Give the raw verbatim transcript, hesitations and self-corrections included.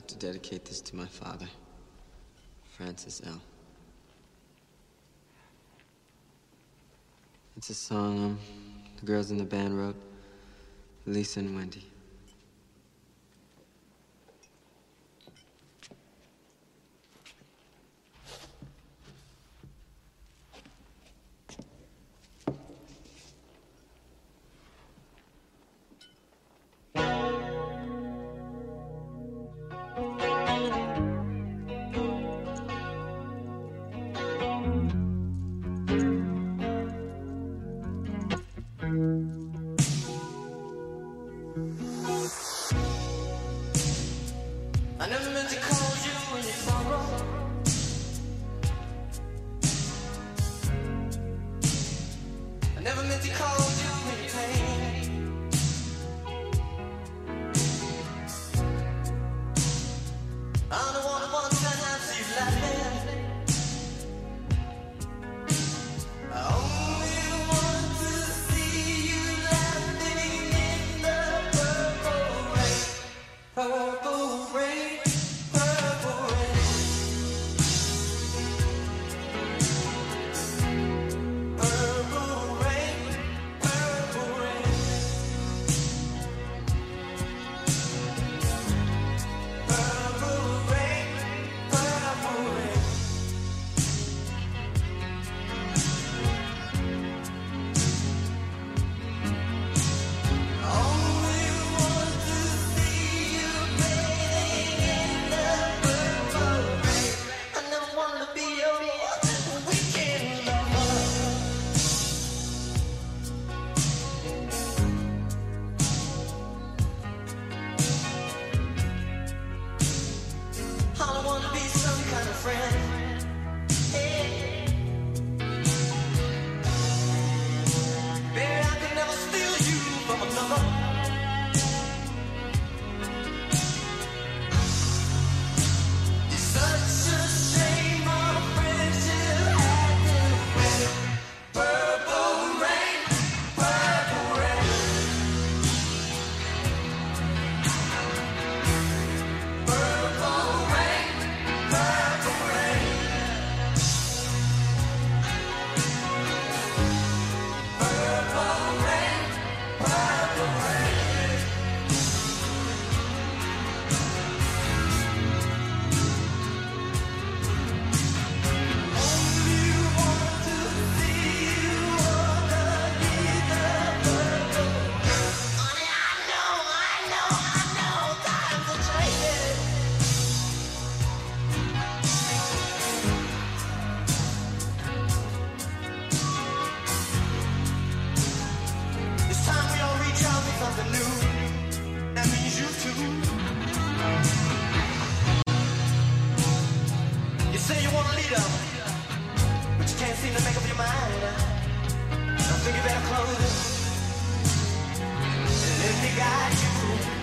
like to dedicate this to my father, Francis L. It's a song um, the girls in the band wrote, Lisa and Wendy. I never meant to call you in your sorrow. I never meant to call you in your pain. I don't want one time to see you laughing. I only want to see you laughing in the purple rain. Purple rain. Friend. Hey. Baby, I can never steal you from another. It's such a shame our friendship had to end. Purple rain, purple rain. Purple rain, purple rain. Something new, that means you too. You say you want a leader, but you can't seem to make up your mind. I think you better close it and let me guide you.